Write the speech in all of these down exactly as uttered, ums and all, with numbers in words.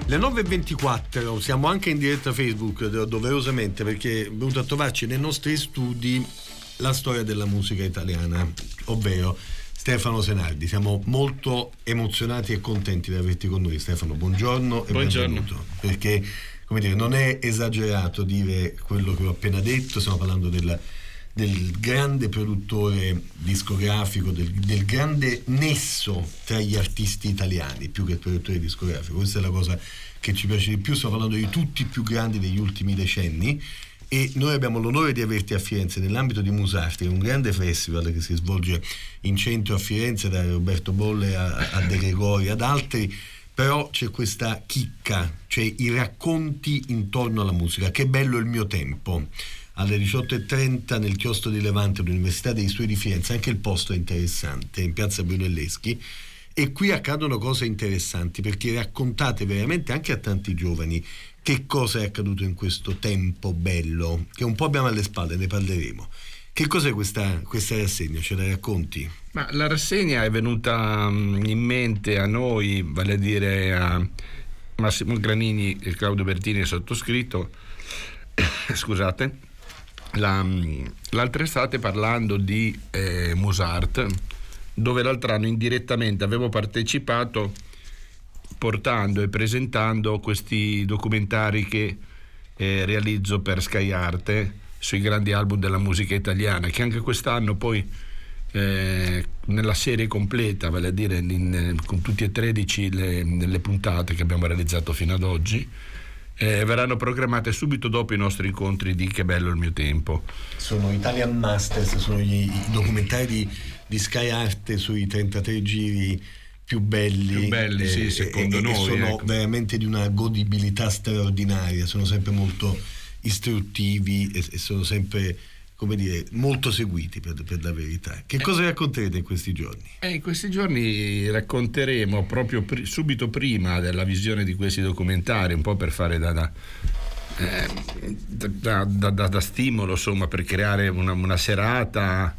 Le nove e ventiquattro, siamo anche in diretta Facebook, doverosamente, perché è venuto a trovarci nei nostri studi la storia della musica italiana, ovvero Stefano Senardi. Siamo molto emozionati e contenti di averti con noi, Stefano. Buongiorno e buongiorno. Benvenuto. Perché, come dire, non è esagerato dire quello che ho appena detto, stiamo parlando della, del grande produttore discografico, del, del grande nesso tra gli artisti italiani, più che il produttore discografico. Questa è la cosa che ci piace di più. Stiamo parlando di tutti i più grandi degli ultimi decenni, e noi abbiamo l'onore di averti a Firenze nell'ambito di Musarte, un grande festival che si svolge in centro a Firenze, da Roberto Bolle a, a De Gregori ad altri. Però c'è questa chicca, cioè i racconti intorno alla musica. Che bello il mio tempo, alle diciotto e trenta nel chiostro di Levante, all'Università dei Studi di Firenze. Anche il posto è interessante, in piazza Brunelleschi, e qui accadono cose interessanti, perché raccontate veramente anche a tanti giovani che cosa è accaduto in questo tempo bello che un po' abbiamo alle spalle. Ne parleremo. Che cos'è questa, questa rassegna? Ce la racconti? Ma la rassegna è venuta in mente a noi, vale a dire a Massimo Granini e Claudio Bertini, sottoscritto, scusate, la, l'altra estate, parlando di eh, Musarte, dove l'altro anno indirettamente avevo partecipato portando e presentando questi documentari che eh, realizzo per Sky Arte sui grandi album della musica italiana, che anche quest'anno poi eh, nella serie completa, vale a dire in, con tutti e tredici le, le puntate che abbiamo realizzato fino ad oggi, eh, verranno programmate subito dopo i nostri incontri di Che bello il mio tempo. Sono Italian Masters, sono gli, i documentari di, di Sky Arte sui trentatré giri più belli, più belli, eh, sì, secondo e, noi. E sono ecco. veramente di una godibilità straordinaria, sono sempre molto istruttivi e, e sono sempre, come dire, molto seguiti, per, per la verità. Che cosa racconterete in questi giorni? Eh, in questi giorni racconteremo proprio pr- subito prima della visione di questi documentari, un po' per fare da, da, eh, da, da, da, da stimolo, insomma, per creare una, una serata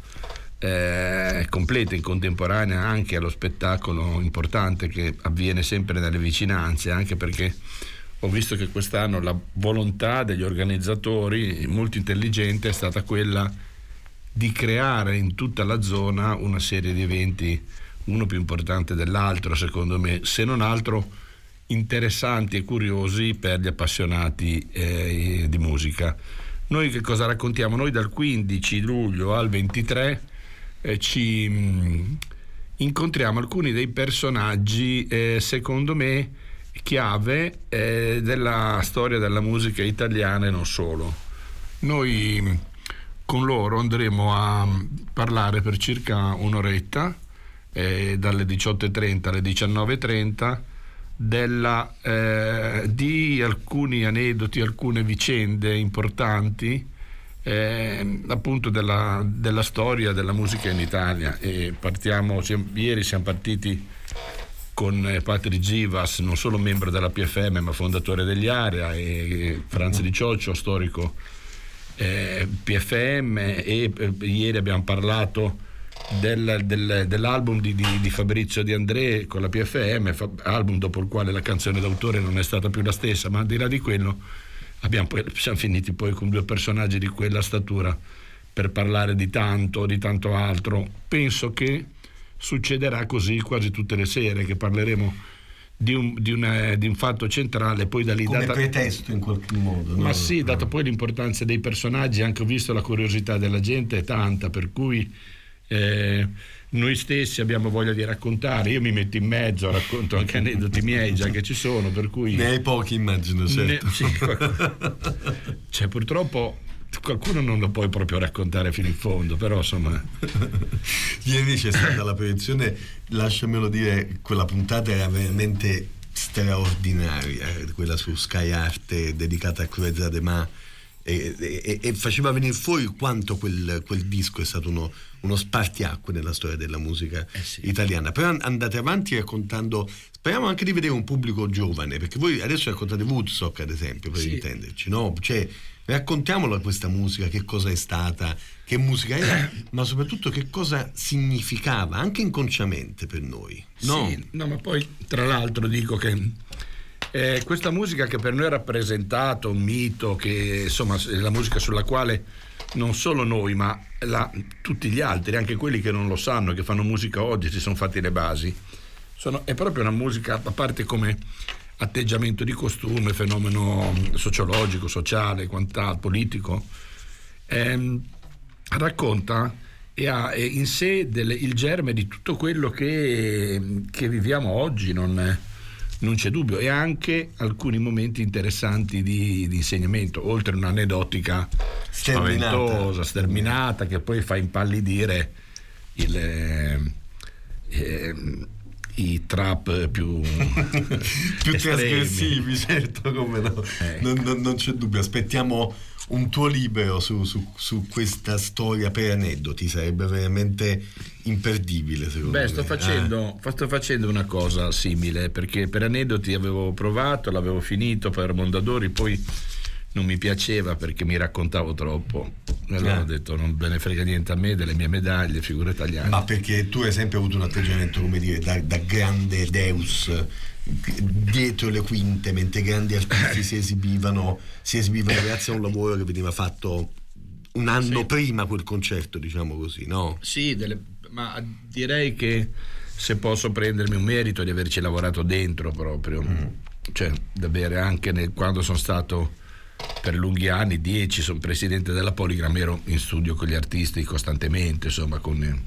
Eh, completa in contemporanea anche allo spettacolo importante che avviene sempre nelle vicinanze, anche perché ho visto che quest'anno la volontà degli organizzatori, molto intelligente, è stata quella di creare in tutta la zona una serie di eventi, uno più importante dell'altro secondo me, se non altro interessanti e curiosi per gli appassionati eh, di musica. Noi che cosa raccontiamo? Noi dal quindici luglio al ventitré Eh, ci mh, incontriamo alcuni dei personaggi eh, secondo me chiave eh, della storia della musica italiana e non solo. Noi mh, con loro andremo a parlare per circa un'oretta, eh, dalle diciotto e trenta alle diciannove e trenta, della, eh, di alcuni aneddoti, alcune vicende importanti Eh, appunto della, della storia della musica in Italia. E partiamo, siamo, ieri siamo partiti con eh, Patrick Givas, non solo membro della P F M ma fondatore degli Area, e, e Franz Di Cioccio, storico eh, P F M, e eh, ieri abbiamo parlato del, del, dell'album di, di, di Fabrizio De André con la P F M, album dopo il quale la canzone d'autore non è stata più la stessa, ma al di là di quello Abbiamo poi, siamo finiti poi con due personaggi di quella statura per parlare di tanto, di tanto altro. Penso che succederà così quasi tutte le sere, che parleremo di un, di una, di un fatto centrale, poi da lì come data, pretesto in qualche modo, no? Ma sì, data poi l'importanza dei personaggi, anche ho visto la curiosità della gente è tanta, per cui eh, noi stessi abbiamo voglia di raccontare. Io mi metto in mezzo, racconto anche aneddoti miei già che ci sono, per cui ne hai pochi, immagino, certo. Ne, sì, cioè purtroppo qualcuno non lo puoi proprio raccontare fino in fondo, però insomma. Ieri c'è stata la proiezione, lasciamelo dire, quella puntata era veramente straordinaria, quella su Sky Arte dedicata a Crueza de Ma, e, e, e faceva venire fuori quanto quel, quel disco è stato uno, uno spartiacque nella storia della musica eh sì. italiana. Però andate avanti raccontando, speriamo anche di vedere un pubblico giovane, perché voi adesso raccontate Woodstock, ad esempio, per sì. intenderci, no? Cioè, raccontiamola questa musica, che cosa è stata, che musica era, ma soprattutto che cosa significava anche inconsciamente per noi, no? Sì, no, ma poi tra l'altro dico che Eh, questa musica che per noi ha rappresentato un mito, che insomma è la musica sulla quale non solo noi ma la, tutti gli altri, anche quelli che non lo sanno, che fanno musica oggi, si sono fatti le basi, sono, è proprio una musica, a parte come atteggiamento di costume, fenomeno sociologico, sociale, quant'altro, politico, ehm, racconta e ha in sé delle, il germe di tutto quello che, che viviamo oggi, non è, non c'è dubbio, e anche alcuni momenti interessanti di, di insegnamento, oltre un'aneddotica spaventosa, sterminata, che poi fa impallidire il, eh, eh, i trap più più trasgressivi, certo, come no. Eh. Non, non, non c'è dubbio. Aspettiamo un tuo libro su, su, su questa storia per aneddoti, sarebbe veramente imperdibile, secondo Beh, me. sto facendo, ah. sto facendo una cosa simile, perché per aneddoti avevo provato, l'avevo finito per Mondadori, poi non mi piaceva perché mi raccontavo troppo, e allora ah. ho detto non ve ne frega niente a me delle mie medaglie, figure italiane. Ma perché tu hai sempre avuto un atteggiamento, come dire, da, da grande deus dietro le quinte, mentre grandi artisti si esibivano si esibivano grazie a un lavoro che veniva fatto un anno sì. prima quel concerto, diciamo così, no? Sì, delle, ma direi che se posso prendermi un merito di averci lavorato dentro proprio, mm. cioè da bere anche nel, quando sono stato per lunghi anni, dieci, sono presidente della Polygram, ero in studio con gli artisti costantemente, insomma, con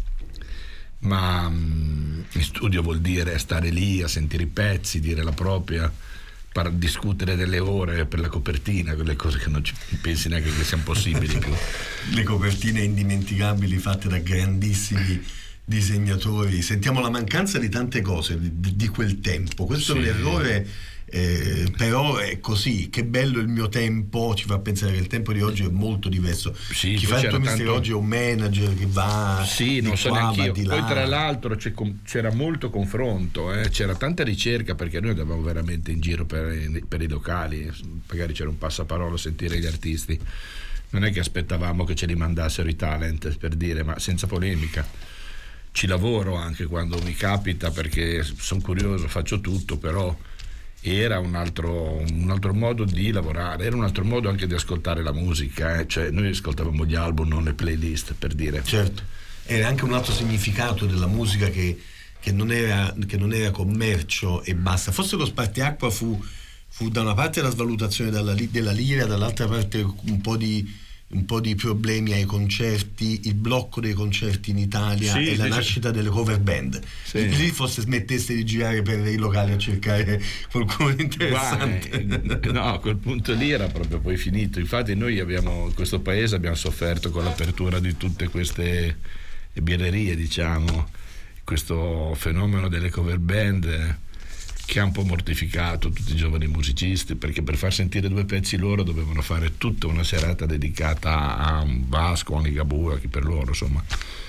ma um, in studio vuol dire stare lì a sentire i pezzi, dire la propria, par- discutere delle ore per la copertina, quelle cose che non ci pensi neanche che siano possibili più. Le copertine indimenticabili fatte da grandissimi disegnatori. Sentiamo la mancanza di tante cose di, di quel tempo. Questo sì. è l'errore. Eh, però è così, che bello il mio tempo, ci fa pensare che il tempo di oggi è molto diverso. Sì, chi fa il tuo mestiere tanto... oggi è un manager che va sì, di non so qua, neanche io. Di poi là. Tra l'altro c'era molto confronto, eh? C'era tanta ricerca, perché noi andavamo veramente in giro per, per i locali, magari c'era un passaparola a sentire gli artisti, non è che aspettavamo che ce li mandassero i talent, per dire, ma senza polemica. Ci lavoro anche quando mi capita, perché sono curioso, faccio tutto, però era un altro, un altro modo di lavorare, era un altro modo anche di ascoltare la musica, eh? Cioè noi ascoltavamo gli album, non le playlist, per dire. Certo, era anche un altro significato della musica che, che, non, era, che non era commercio e basta. Forse lo spartiacqua fu, fu da una parte la svalutazione della, della lira, dall'altra parte un po' di un po' di problemi ai concerti, il blocco dei concerti in Italia sì, e la sì, nascita sì. delle cover band. Sì. Lì forse smettesse di girare per i locali a cercare qualcuno di interessante. Guarda, no, a quel punto lì era proprio poi finito. Infatti noi abbiamo, in questo paese abbiamo sofferto con l'apertura di tutte queste birrerie, diciamo, questo fenomeno delle cover band che ha un po' mortificato tutti i giovani musicisti, perché per far sentire due pezzi loro dovevano fare tutta una serata dedicata a un Vasco, a un Ligabue, chi per loro, insomma.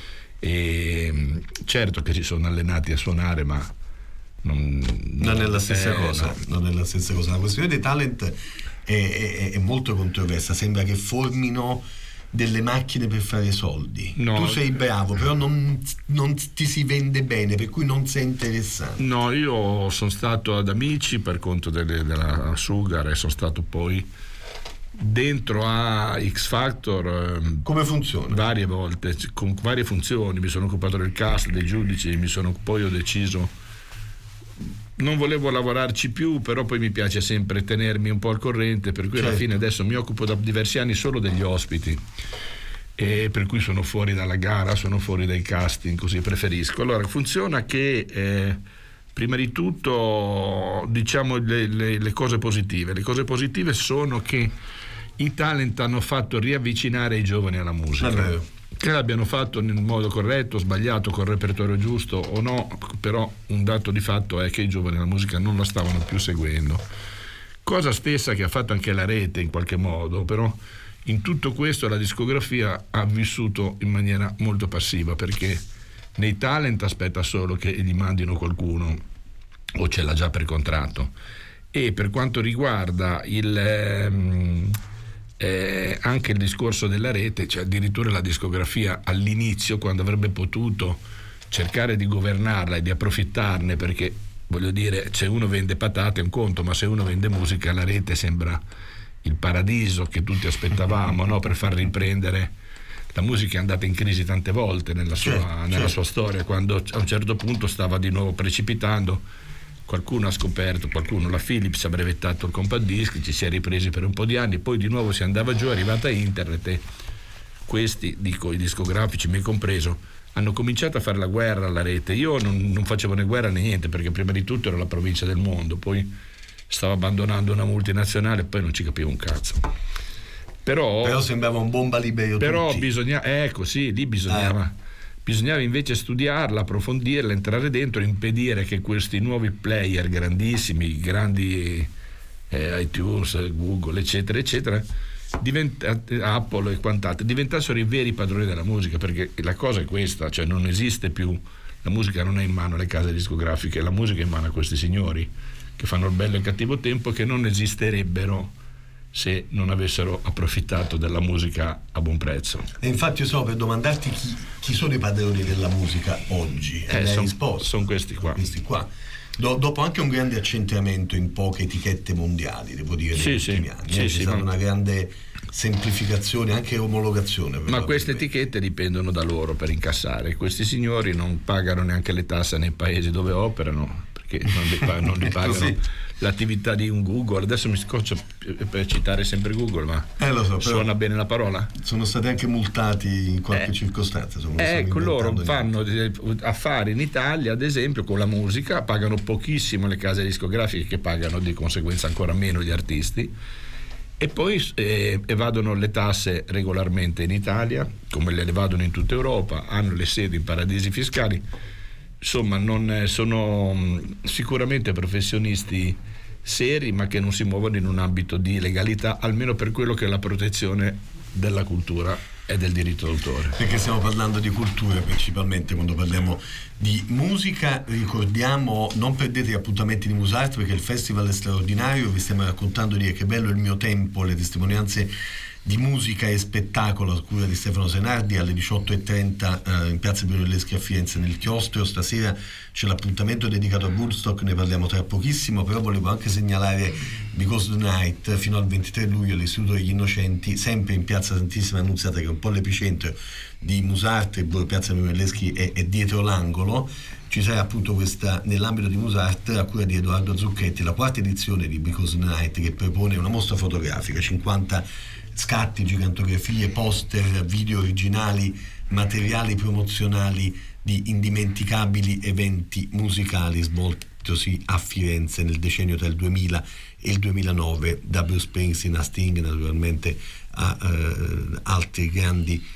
E certo che si sono allenati a suonare, ma non, non è la stessa eh, cosa, no. non è la stessa cosa. La questione dei talent è, è, è molto controversa, sembra che formino delle macchine per fare soldi. No, tu sei bravo, però non, non ti si vende bene, per cui non sei interessante. No, io sono stato ad Amici per conto delle, della Sugar e sono stato poi dentro a X Factor. Come funziona? Varie volte, con varie funzioni. Mi sono occupato del cast, dei giudici, mi sono, poi ho deciso, non volevo lavorarci più, però poi mi piace sempre tenermi un po' al corrente, per cui certo. alla fine adesso mi occupo da diversi anni solo degli ospiti, e per cui sono fuori dalla gara, sono fuori dai casting, così preferisco. Allora funziona che eh, prima di tutto diciamo le, le, le cose positive. Le cose positive sono che i talent hanno fatto riavvicinare i giovani alla musica. Allora. Che l'abbiano fatto nel modo corretto, sbagliato, col repertorio giusto o no, però un dato di fatto è che i giovani la musica non la stavano più seguendo, cosa stessa che ha fatto anche la rete in qualche modo. Però in tutto questo la discografia ha vissuto in maniera molto passiva, perché nei talent aspetta solo che gli mandino qualcuno o ce l'ha già per contratto. E per quanto riguarda il ehm, Eh, anche il discorso della rete, cioè addirittura la discografia all'inizio, quando avrebbe potuto cercare di governarla e di approfittarne, perché voglio dire, se uno vende patate è un conto, ma se uno vende musica, la rete sembra il paradiso che tutti aspettavamo, no? Per far riprendere. La musica è andata in crisi tante volte nella sua, certo, nella certo. sua storia, quando a un certo punto stava di nuovo precipitando. Qualcuno ha scoperto, qualcuno, la Philips ha brevettato il compact disc, ci si è ripresi per un po' di anni, poi di nuovo si andava giù, è arrivata internet e questi, dico i discografici, me compreso, hanno cominciato a fare la guerra alla rete. Io non, non facevo né guerra né niente, perché prima di tutto ero la provincia del mondo, poi stavo abbandonando una multinazionale e poi non ci capivo un cazzo. Però, però sembrava un bomba libero però tutti. bisogna, ecco sì, lì bisognava eh. bisognava invece studiarla, approfondirla, entrare dentro, impedire che questi nuovi player grandissimi, grandi eh, iTunes, Google eccetera eccetera, diventa, Apple e quant'altro, diventassero i veri padroni della musica, perché la cosa è questa, cioè non esiste più, la musica non è in mano alle case discografiche, la musica è in mano a questi signori che fanno il bello e il cattivo tempo, che non esisterebbero se non avessero approfittato della musica a buon prezzo. E infatti io stavo per domandarti chi, chi sono i padroni della musica oggi, e eh, hai son, risposto. Sono questi qua. Questi qua. Do, dopo anche un grande accentramento in poche etichette mondiali, devo dire, sì, negli sì, ultimi anni. Sì, eh, sì, c'è stata ma... una grande semplificazione, anche omologazione. Ma queste etichette dipendono da loro per incassare. Questi signori non pagano neanche le tasse nei paesi dove operano, perché non li, pag- non li pagano l'attività di un Google. Adesso mi scoccio per citare sempre Google, ma eh, lo so, suona bene la parola. Sono stati anche multati in qualche eh, circostanza. Ecco, loro fanno affari in Italia, ad esempio, con la musica, pagano pochissimo le case discografiche, che pagano di conseguenza ancora meno gli artisti, e poi eh, evadono le tasse regolarmente in Italia, come le evadono in tutta Europa, hanno le sedi in paradisi fiscali. Insomma, non sono sicuramente professionisti seri, ma che non si muovono in un ambito di legalità, almeno per quello che è la protezione della cultura e del diritto d'autore. Perché stiamo parlando di cultura principalmente quando parliamo di musica. Ricordiamo, non perdete gli appuntamenti di Musart, perché il festival è straordinario. Vi stiamo raccontando di Che bello il mio tempo, le testimonianze di musica e spettacolo a cura di Stefano Senardi, alle diciotto e trenta eh, in piazza Brunelleschi a Firenze, nel chiostro. Stasera c'è l'appuntamento dedicato a Woodstock, ne parliamo tra pochissimo, però volevo anche segnalare Because the Night fino al ventitré luglio all'Istituto degli Innocenti, sempre in piazza Santissima Annunziata, che è un po' l'epicentro di Musart, e piazza Brunelleschi è, è dietro l'angolo. Ci sarà appunto questa, nell'ambito di Musart, a cura di Edoardo Zucchetti, la quarta edizione di Because the Night, che propone una mostra fotografica, cinquanta scatti, gigantografie, poster, video originali, materiali promozionali di indimenticabili eventi musicali svoltosi a Firenze nel decennio tra il duemila e il duemilanove, da Bruce Springsteen a Sting, naturalmente a eh, altri grandi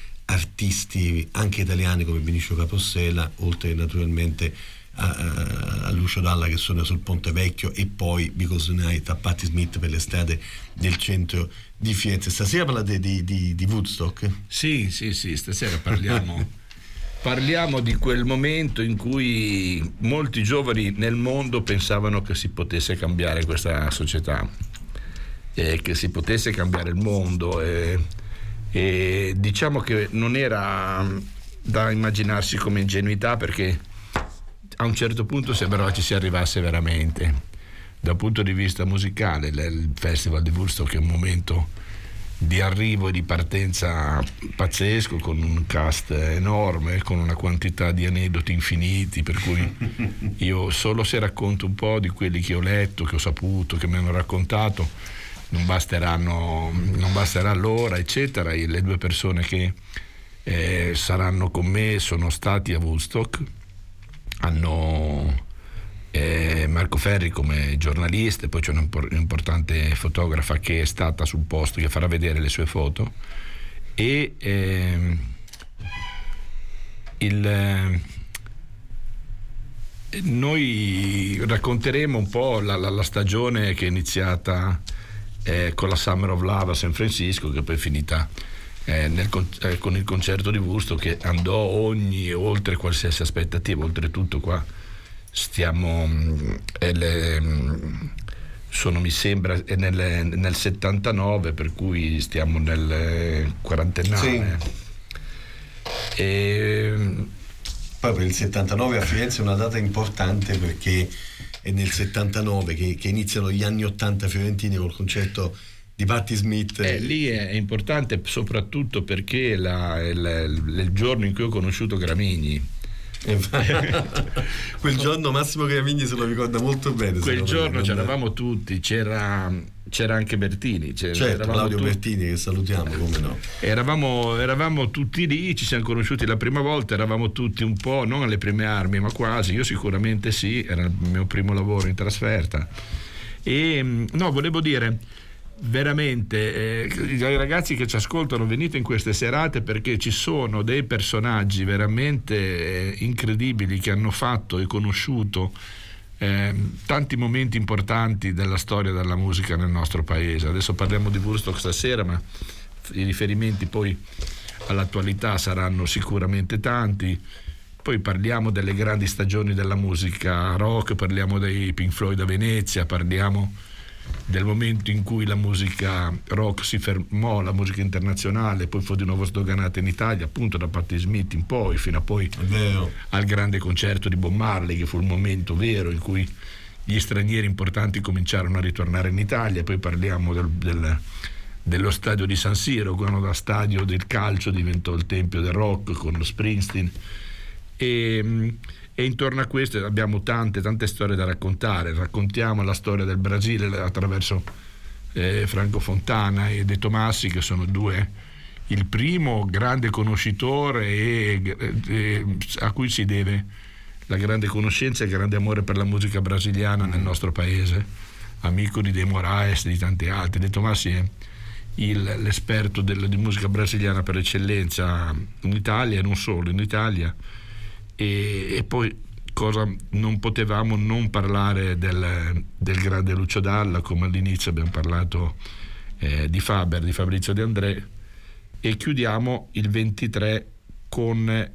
artisti anche italiani come Vinicio Capossela, oltre naturalmente a, a Lucio Dalla che suona sul Ponte Vecchio, e poi Because the Night a Patti Smith per le strade del centro di Firenze. Stasera parlate di, di, di Woodstock? Sì, sì, sì, stasera parliamo parliamo di quel momento in cui molti giovani nel mondo pensavano che si potesse cambiare questa società, eh, che si potesse cambiare il mondo, eh, e diciamo che non era da immaginarsi come ingenuità, perché a un certo punto sembrava ci si arrivasse veramente. Dal punto di vista musicale, il Festival di Woodstock è un momento di arrivo e di partenza pazzesco, con un cast enorme, con una quantità di aneddoti infiniti, per cui io solo se racconto un po' di quelli che ho letto, che ho saputo, che mi hanno raccontato, non basteranno, non basterà l'ora, eccetera. E le due persone che eh, saranno con me sono stati a Woodstock, hanno eh, Marco Ferri come giornalista, e poi c'è un'importante fotografa che è stata sul posto, che farà vedere le sue foto, e eh, il eh, noi racconteremo un po' la, la, la stagione che è iniziata eh, con la Summer of Love a San Francisco, che poi è finita Eh, nel, eh, con il concerto di Woodstock, che andò ogni oltre qualsiasi aspettativa. Oltretutto qua stiamo eh, le, sono mi sembra è nel, nel settantanove, per cui stiamo nel quarantennale. Sì. E poi per il settantanove a Firenze è una data importante, perché è nel settantanove che, che iniziano gli anni ottanta fiorentini col concerto di Patti Smith. Eh, lì è importante soprattutto perché la, il, il, il giorno in cui ho conosciuto Gramigni. Quel giorno Massimo Gramigni se lo ricorda molto bene. Quel giorno c'eravamo tutti, c'era, c'era anche Bertini, c'era, certo, Claudio tu... Bertini, che salutiamo, come no. Eravamo, eravamo tutti lì, ci siamo conosciuti la prima volta, eravamo tutti un po', non alle prime armi, ma quasi. Io sicuramente sì, era il mio primo lavoro in trasferta. E no, volevo dire veramente, eh, ai ragazzi che ci ascoltano, venite in queste serate perché ci sono dei personaggi veramente eh, incredibili che hanno fatto e conosciuto eh, tanti momenti importanti della storia della musica nel nostro paese. Adesso parliamo di Woodstock stasera, ma i riferimenti poi all'attualità saranno sicuramente tanti. Poi parliamo delle grandi stagioni della musica rock, parliamo dei Pink Floyd a Venezia, parliamo del momento in cui la musica rock si fermò, la musica internazionale, poi fu di nuovo sdoganata in Italia, appunto da Patti Smith in poi, fino a poi al grande concerto di Bob Marley, che fu il momento vero in cui gli stranieri importanti cominciarono a ritornare in Italia. Poi parliamo del, del, dello stadio di San Siro, quando da stadio del calcio diventò il tempio del rock con lo Springsteen. E, e intorno a questo abbiamo tante tante storie da raccontare. Raccontiamo la storia del Brasile attraverso eh, Franco Fontana e De Tomassi, che sono due, il primo grande conoscitore e, e, a cui si deve la grande conoscenza e il grande amore per la musica brasiliana nel nostro paese, amico di De Moraes e di tanti altri. De Tomassi è il, l'esperto del, di musica brasiliana per eccellenza in Italia e non solo in Italia. E, e poi cosa non potevamo non parlare del, del grande Lucio Dalla, come all'inizio abbiamo parlato eh, di Faber, di Fabrizio De André, e chiudiamo il ventitré con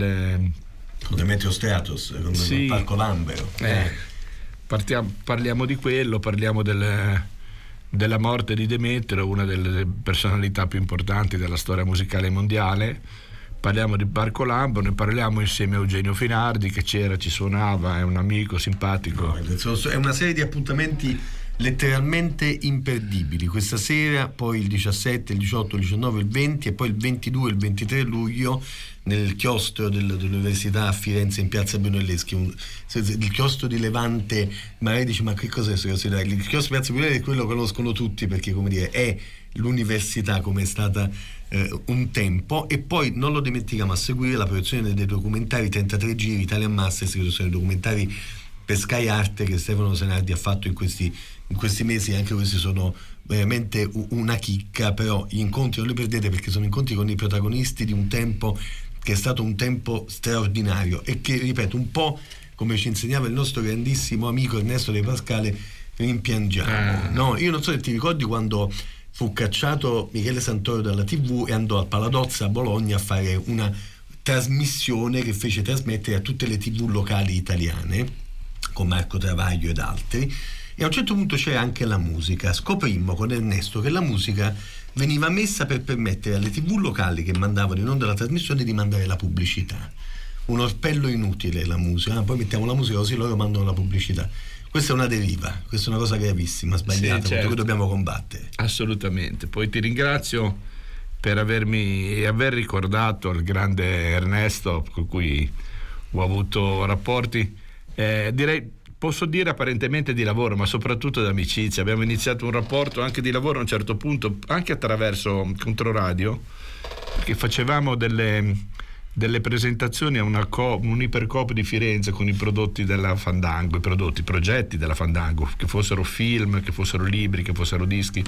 il con Demetrio Stratos, con sì, il Parco Lambero. Eh, partiamo, parliamo di quello, parliamo del, della morte di Demetrio, una delle personalità più importanti della storia musicale mondiale. Parliamo di Parco Lambero, ne parliamo insieme a Eugenio Finardi, che c'era, ci suonava, è un amico simpatico. No, è una serie di appuntamenti letteralmente imperdibili. Questa sera, poi il diciassette, il diciotto, il diciannove, il venti e poi il ventidue e il ventitré luglio nel chiostro del, dell'Università a Firenze in piazza Brunelleschi. Un, il chiostro di Levante, magari dici ma che cos'è questo? Il chiostro di piazza Brunelleschi è quello che conoscono tutti, perché come dire è l'università come è stata eh, un tempo. E poi non lo dimentichiamo, a seguire la produzione dei documentari trentatré giri Italian Masters, che sono i documentari per Sky Arte che Stefano Senardi ha fatto in questi, in questi mesi. Anche questi sono veramente una chicca, però gli incontri non li perdete, perché sono incontri con i protagonisti di un tempo che è stato un tempo straordinario e che, ripeto, un po' come ci insegnava il nostro grandissimo amico Ernesto De Pascale, rimpiangiamo. Ah. No, io non so se ti ricordi quando fu cacciato Michele Santoro dalla tivù e andò al Paladozza a Bologna a fare una trasmissione che fece trasmettere a tutte le tivù locali italiane con Marco Travaglio ed altri, e a un certo punto c'era anche la musica. Scoprimmo con Ernesto che la musica veniva messa per permettere alle tivù locali che mandavano in onda la trasmissione di mandare la pubblicità. Un orpello inutile la musica, ah, poi mettiamo la musica così loro mandano la pubblicità. Questa è una deriva, questa è una cosa gravissima, sbagliata, sì, certo, contro cui dobbiamo combattere. Assolutamente. Poi ti ringrazio per avermi aver ricordato il grande Ernesto con cui ho avuto rapporti, eh, direi, posso dire apparentemente di lavoro, ma soprattutto di amicizia. Abbiamo iniziato un rapporto anche di lavoro a un certo punto, anche attraverso Controradio, perché facevamo delle delle presentazioni a una co- un ipercoop di Firenze con i prodotti della Fandango, i prodotti, i progetti della Fandango, che fossero film, che fossero libri, che fossero dischi.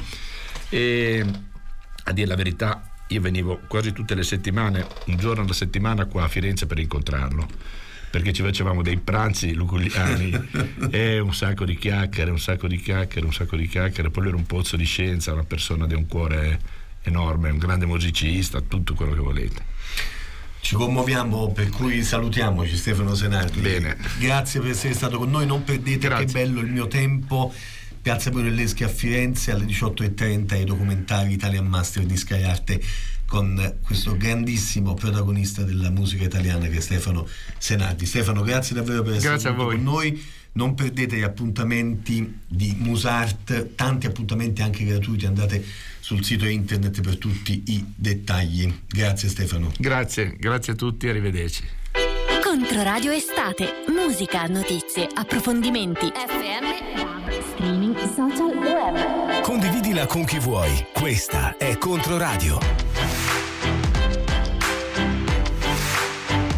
E a dire la verità io venivo quasi tutte le settimane, un giorno alla settimana qua a Firenze per incontrarlo, perché ci facevamo dei pranzi luculliani e un sacco di chiacchiere, un sacco di chiacchiere, un sacco di chiacchiere. Poi lui era un pozzo di scienza, una persona di un cuore enorme, un grande musicista, tutto quello che volete. Ci commuoviamo, per cui salutiamoci Stefano Senardi. Bene. Grazie per essere stato con noi, non perdete. Grazie. Che bello il mio tempo, piazza Brunelleschi a Firenze alle diciotto e trenta, i documentari Italian Master di Sky Arte con questo grandissimo protagonista della musica italiana che è Stefano Senardi. Stefano, grazie davvero per essere grazie venuto con noi. non perdete gli appuntamenti di Musart, tanti appuntamenti anche gratuiti, andate sul sito internet per tutti i dettagli. Grazie Stefano. Grazie, grazie a tutti, arrivederci. Controradio Estate, musica, notizie, approfondimenti, F M, streaming, social, web. Condividila con chi vuoi. Questa è Controradio.